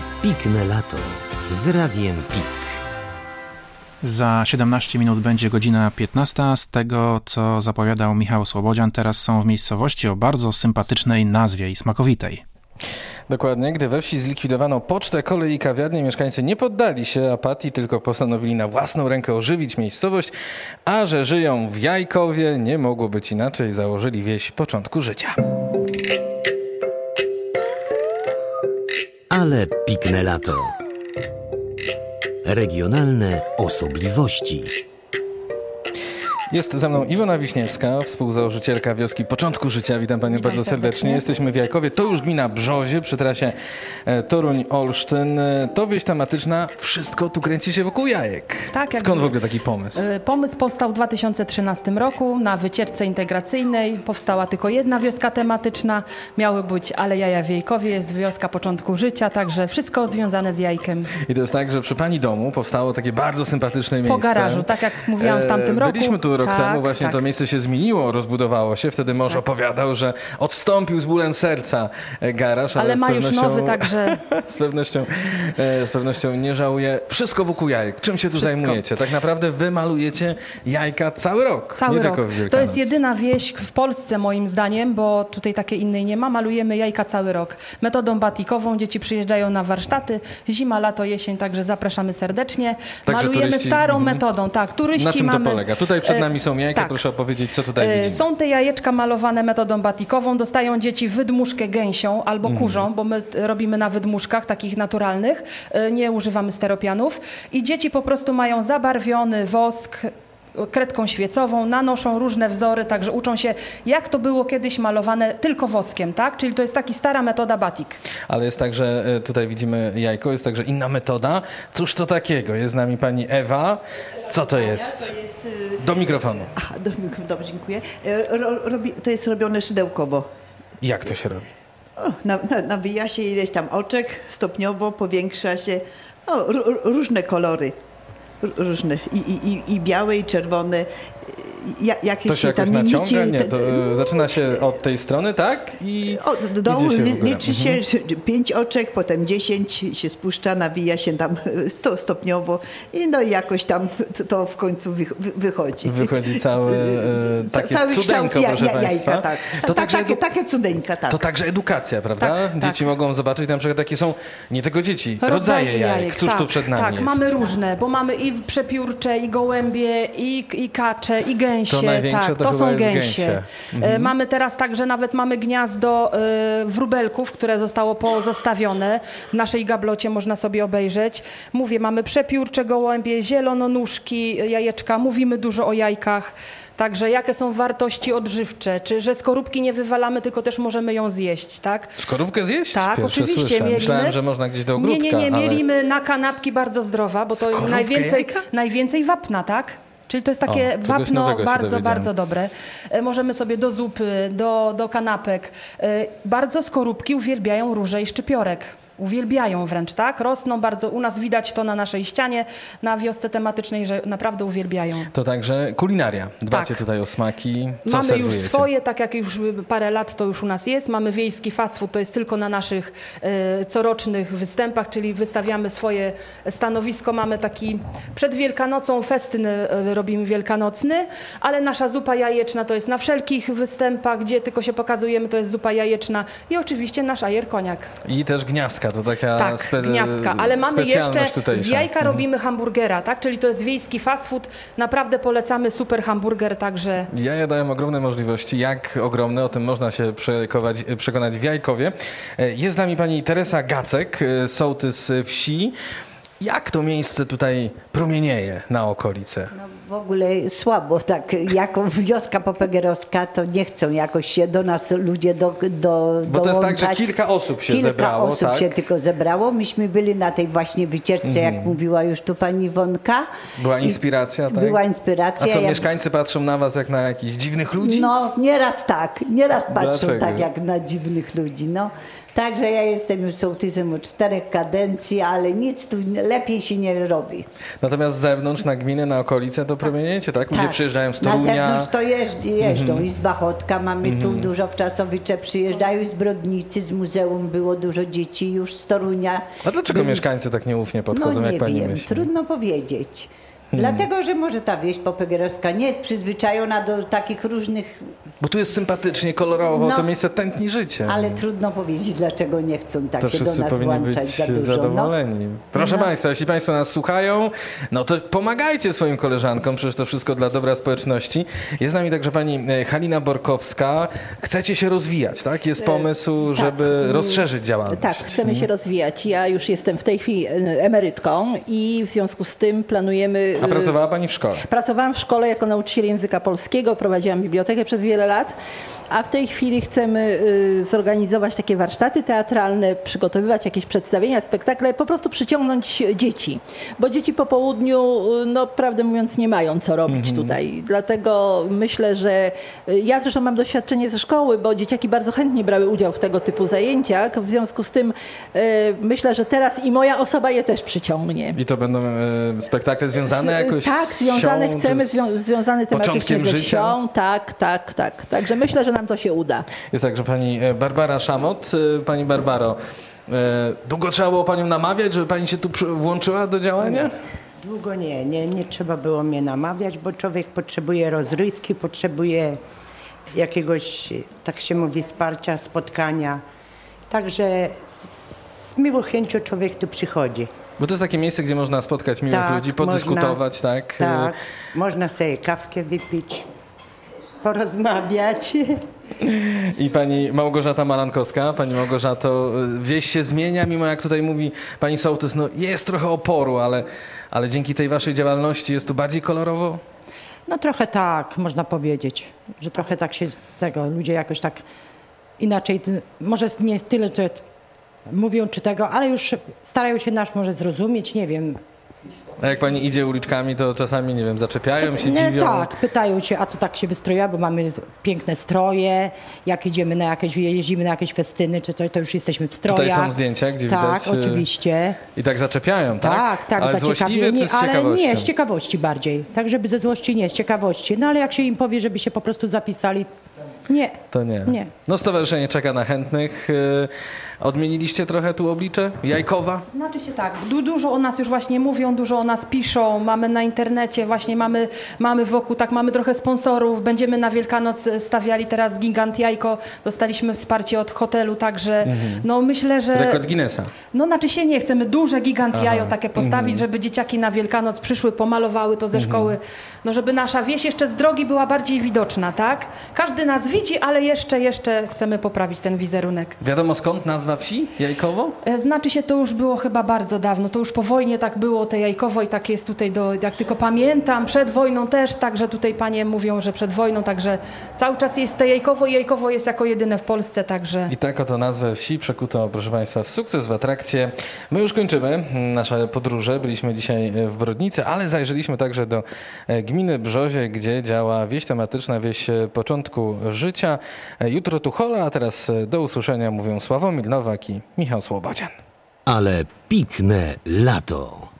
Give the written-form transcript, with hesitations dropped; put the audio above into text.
Pikne lato z Radiem Pik. Za 17 minut będzie godzina 15. Z tego, co zapowiadał Michał Słobodzian, teraz są w miejscowości o bardzo sympatycznej nazwie i smakowitej. Dokładnie, gdy we wsi zlikwidowano pocztę, kolej i kawiarnię, mieszkańcy nie poddali się apatii, tylko postanowili na własną rękę ożywić miejscowość, a że żyją w Jajkowie, nie mogło być inaczej, założyli wieś początku życia. Ale pikne lato. Regionalne osobliwości. Jest ze mną Iwona Wiśniewska, współzałożycielka wioski Początku Życia. Witam Panią bardzo serdecznie. Jesteśmy w Jajkowie. To już gmina Brzozie przy trasie Toruń-Olsztyn. To wieś tematyczna. Wszystko tu kręci się wokół jajek. Tak, skąd w ogóle taki pomysł? Pomysł powstał w 2013 roku na wycieczce integracyjnej. Powstała tylko jedna wioska tematyczna. Miały być Ale Jaja w Jajkowie. Jest wioska Początku Życia, także wszystko związane z jajkiem. I to jest tak, że przy Pani domu powstało takie bardzo sympatyczne miejsce. Po garażu, tak jak mówiłam w tamtym roku. Byliśmy tu rok temu, właśnie tak. To miejsce się zmieniło, rozbudowało się. Wtedy mąż opowiadał, że odstąpił z bólem serca garaż, ale ma już nowy, także... z pewnością nie żałuje. Wszystko wokół jajek. Czym się tu zajmujecie? Tak naprawdę wy malujecie jajka cały rok. Cały nie rok. Tylko w Wielkanoc. To jest jedyna wieś w Polsce moim zdaniem, bo tutaj takiej innej nie ma. Malujemy jajka cały rok. Metodą batikową. Dzieci przyjeżdżają na warsztaty. Zima, lato, jesień, także zapraszamy serdecznie. Także malujemy turyści... starą metodą. Tak, turyści Na czym mamy... to polega? Tutaj przed nami są jajka, tak. Proszę opowiedzieć, co tutaj widzimy. Są te jajeczka malowane metodą batikową, dostają dzieci wydmuszkę gęsią albo kurzą, bo my robimy na wydmuszkach takich naturalnych, nie używamy steropianów i dzieci po prostu mają zabarwiony wosk, kredką świecową, nanoszą różne wzory, także uczą się, jak to było kiedyś malowane tylko woskiem, tak? Czyli to jest taka stara metoda batik. Ale jest tak, że tutaj widzimy jajko, jest także inna metoda. Cóż to takiego? Jest z nami pani Ewa. Co to jest? To jest do mikrofonu. Dobrze, dziękuję. To jest robione szydełkowo. Jak to się robi? Nawija się ileś tam oczek, stopniowo powiększa się. Różne kolory. Różne. I białe, i czerwone. Jakieś to się jakoś tam naciąga? Nie, to zaczyna się od tej strony, tak? I do dołu się liczy się 5 oczek, potem 10 się spuszcza, nawija się tam stopniowo i no i jakoś tam to w końcu wychodzi. Wychodzi całe takie cudeńko, proszę Państwa. Jajka, tak. To takie cudeńka, tak. To także edukacja, prawda? Tak, dzieci mogą zobaczyć, na przykład jakie są, nie tylko dzieci, rodzaje jajek. Cóż tak, tu przed nami tak, jest? mamy różne, bo mamy i przepiórcze, i gołębie, i kacze, i gęsie. To największe tak, to są jest gęsie. Mamy teraz także nawet mamy gniazdo wróbelków, które zostało pozostawione. W naszej gablocie można sobie obejrzeć. Mówię, mamy przepiórcze gołębie, zielononóżki, jajeczka. Mówimy dużo o jajkach. Także jakie są wartości odżywcze, czy że skorupki nie wywalamy, tylko też możemy ją zjeść, tak? Skorupkę zjeść? Tak, Pierwsze oczywiście. Słyszę. Mielimy. Myślałem, że można gdzieś do ogródka. Nie, mielimy na kanapki bardzo zdrowa, bo to jest najwięcej wapna, tak? Czyli to jest takie wapno bardzo dobre. Możemy sobie do zupy, do kanapek. Bardzo skorupki uwielbiają róże i szczypiorek. Uwielbiają wręcz, tak? Rosną bardzo. U nas widać to na naszej ścianie, na wiosce tematycznej, że naprawdę uwielbiają. To także kulinaria. Dbacie tutaj o smaki. Co mamy serwujecie? Już swoje, tak jak już parę lat to już u nas jest. Mamy wiejski fast food, to jest tylko na naszych corocznych występach, czyli wystawiamy swoje stanowisko. Mamy taki przed Wielkanocą festyn robimy wielkanocny, ale nasza zupa jajeczna to jest na wszelkich występach, gdzie tylko się pokazujemy, to jest zupa jajeczna i oczywiście nasz ajer koniak. I też gniazdka, to taka gniazdka, ale mamy jeszcze tutejsza. z jajka robimy hamburgera, tak? Czyli to jest wiejski fast food. Naprawdę polecamy super hamburger, także... Jaja dają ogromne możliwości. Jak ogromne? O tym można się przekonać w Jajkowie. Jest z nami pani Teresa Gacek, sołtys wsi. Jak to miejsce tutaj promienieje na okolice? No w ogóle słabo, tak jako wioska popegeerowska to nie chcą jakoś się do nas ludzie Bo to jest tak, że kilka osób się zebrało. Kilka osób się tylko zebrało. Myśmy byli na tej właśnie wycieczce, jak mówiła już tu pani Iwonka. Była inspiracja, tak? Była inspiracja. A co, mieszkańcy patrzą na was jak na jakichś dziwnych ludzi? No, nieraz tak. Nieraz patrzą Dlaczego? tak jak na dziwnych ludzi, no. Także ja jestem już sołtysem od 4 kadencji, ale nic tu lepiej się nie robi. Natomiast z zewnątrz na gminę, na okolice to promieniecie, tak? Ludzie przyjeżdżają z Torunia. Na zewnątrz to jeżdżą. I z Bachotka mamy tu dużo, w Czasowicze przyjeżdżają, i z Brodnicy, z muzeum było dużo dzieci już z Torunia. A dlaczego mieszkańcy tak nieufnie podchodzą, jak pani myśli? Trudno powiedzieć. Dlatego, że może ta wieś popegeerowska nie jest przyzwyczajona do takich różnych... Bo tu jest sympatycznie, kolorowo, to miejsce tętni życie. Ale trudno powiedzieć, dlaczego nie chcą tak to się do nas włączać za dużo. Zadowoleni. Proszę Państwa, jeśli Państwo nas słuchają, no to pomagajcie swoim koleżankom, przecież to wszystko dla dobra społeczności. Jest z nami także pani Halina Borkowska. Chcecie się rozwijać, tak? Jest pomysł, żeby rozszerzyć działalność. Tak, chcemy się rozwijać. Ja już jestem w tej chwili emerytką i w związku z tym planujemy... A pracowała pani w szkole? Pracowałam w szkole jako nauczyciel języka polskiego, prowadziłam bibliotekę przez wiele lat, a w tej chwili chcemy zorganizować takie warsztaty teatralne, przygotowywać jakieś przedstawienia, spektakle, po prostu przyciągnąć dzieci. Bo dzieci po południu, no prawdę mówiąc, nie mają co robić tutaj. Dlatego myślę, że ja zresztą mam doświadczenie ze szkoły, bo dzieciaki bardzo chętnie brały udział w tego typu zajęciach. W związku z tym myślę, że teraz i moja osoba je też przyciągnie. I to będą spektakle związane jakoś tak, związane z chcemy, związane tematycznie ze wsią. Tak. Także myślę, że nam to się uda. Jest także pani Barbara Szamot. Pani Barbaro, długo trzeba było panią namawiać, żeby pani się tu włączyła do działania? Długo nie trzeba było mnie namawiać, bo człowiek potrzebuje rozrywki, potrzebuje jakiegoś, tak się mówi, wsparcia, spotkania. Także z miłą chęcią człowiek tu przychodzi. Bo to jest takie miejsce, gdzie można spotkać miłych ludzi, podyskutować, tak? Tak, można sobie kawkę wypić, porozmawiać. I pani Małgorzata Malankowska. Pani Małgorzato, wieś się zmienia, mimo jak tutaj mówi pani sołtys, no jest trochę oporu, ale dzięki tej waszej działalności jest tu bardziej kolorowo? No trochę tak, można powiedzieć, że trochę tak się tego, ludzie jakoś tak inaczej, może nie tyle, że mówią czy tego, ale już starają się nas może zrozumieć, nie wiem. A jak pani idzie uliczkami, to czasami, nie wiem, zaczepiają się, dziwią? Tak, pytają się, a co tak się wystroja, bo mamy piękne stroje, jak idziemy jeździmy na jakieś festyny, czy to już jesteśmy w strojach. Tutaj są zdjęcia, gdzie widać... Tak, oczywiście. I tak zaczepiają, tak? Tak, ale złośliwie czy z ciekawością? Ale nie, z ciekawości bardziej. Tak, żeby ze złości nie, z ciekawości. No ale jak się im powie, żeby się po prostu zapisali, nie. To nie. No stowarzyszenie czeka na chętnych. Odmieniliście trochę tu oblicze Jajkowa? Znaczy się tak, dużo o nas już właśnie mówią, dużo o nas piszą, mamy na internecie, właśnie mamy wokół, tak, mamy trochę sponsorów, będziemy na Wielkanoc stawiali teraz gigant jajko, dostaliśmy wsparcie od hotelu, także no myślę, że... Rekord Guinnessa. No znaczy się nie, chcemy duże gigant jajo takie postawić, żeby dzieciaki na Wielkanoc przyszły, pomalowały to ze szkoły, no żeby nasza wieś jeszcze z drogi była bardziej widoczna, tak? Każdy nas widzi, ale jeszcze chcemy poprawić ten wizerunek. Wiadomo skąd nazwa wsi? Jajkowo? Znaczy się, to już było chyba bardzo dawno. To już po wojnie tak było, te Jajkowo i tak jest tutaj, jak tylko pamiętam, przed wojną też, także tutaj panie mówią, że przed wojną, także cały czas jest te Jajkowo i Jajkowo jest jako jedyne w Polsce, także... I tak oto nazwę wsi przekuto, proszę państwa, w sukces, w atrakcję. My już kończymy nasze podróże. Byliśmy dzisiaj w Brodnicy, ale zajrzeliśmy także do gminy Brzozie, gdzie działa wieś tematyczna, wieś początku życia. Jutro tu hola, a teraz do usłyszenia mówią Sławomir Nowak i Michał Słobodzian. Ale pikne lato.